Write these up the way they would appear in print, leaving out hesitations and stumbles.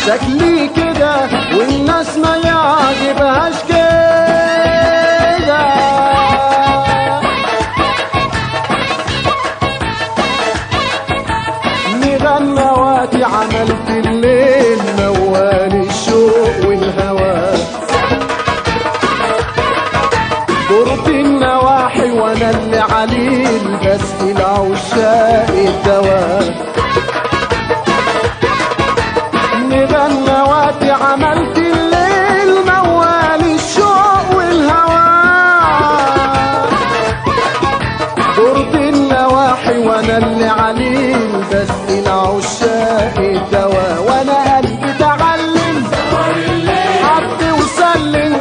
شكلي كده والناس ما يعجبهاش كده. مغنواتي عملت الليل موال الشوق والهوى، درت النواحي وانا اللي عليل بسقي العشاق الدواء. مغنواتي عملت الليل موال الشوق والهوى، درت النواحي وانا اللي عليل بسقي العشاق الدواء. وانا قلبي تعلم حط وسلم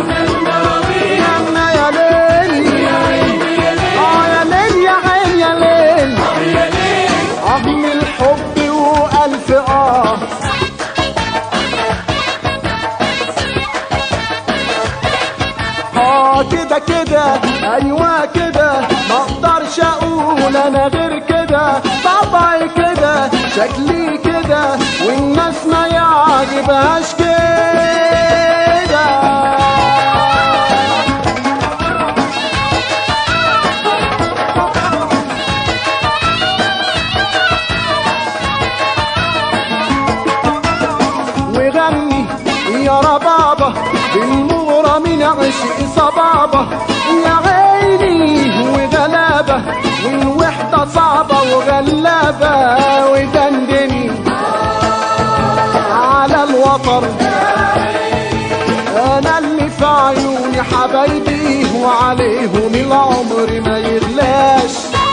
يا ليل يا ليل يا عين يا ليل عظم الحب والف كده كده ايوه كده ما اقدرش اقول انا غير كده. طبعي كده شكلي كده والناس ما يعجبهاش كده. وغني يا ربابة بالمغرى من عشق صبابة يا عيني وغلابة والوحدة صعبة وغلابة. ودندني على الوطن أنا اللي في عيوني حبايبي وعليهم العمر ما يغلاش.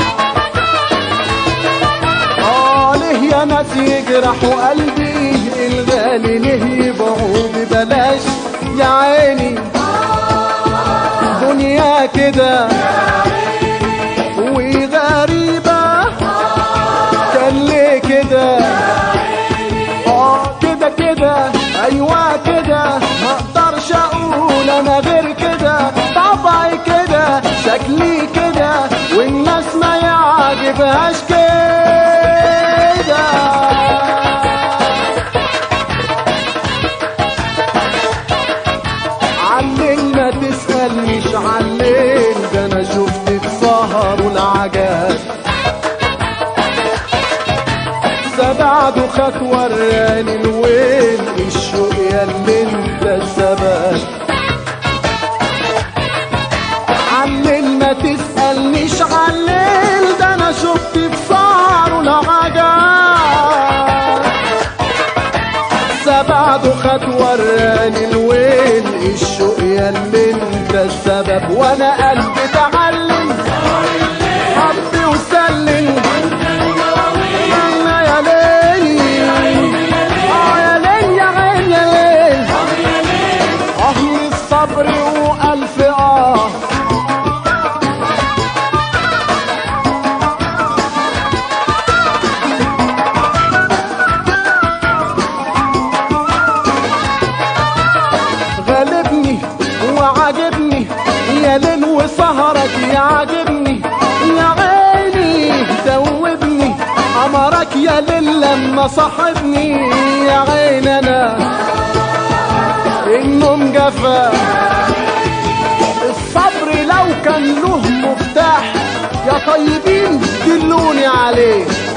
ليه يا ناس يجرحوا قلبي الغالي ليه يبيعوا ببلاش. يا عيني دنيا كده وغريبة كان ليه كده. كده كده ايوه كده ما اقدرش اقول انا غير كده. طبعي كده شكلي كده والناس ما يعجبهاش كده. علينا تسألنيش علين ده انا شفت في سهر والعجاب سبعده خد وراني الويل الشوق ياللي انت السبب. علينا تسألنيش علين ده انا شفت في سهر والعجاب سبعده خد وراني الويل الشوق ياللي انت السبب. وانا قلبي تعلم حب وسلم يا ليل يا ليل يا عين يا ليل من الصبر والف غالبني وعاجبني يا ليل وسهرك يعجبني يا عيني دوبني قمرك يا ليل لما صاحبني. يا عين انا النوم جفا الصبر لو كان له مفتاح يا طيبين دلوني عليه.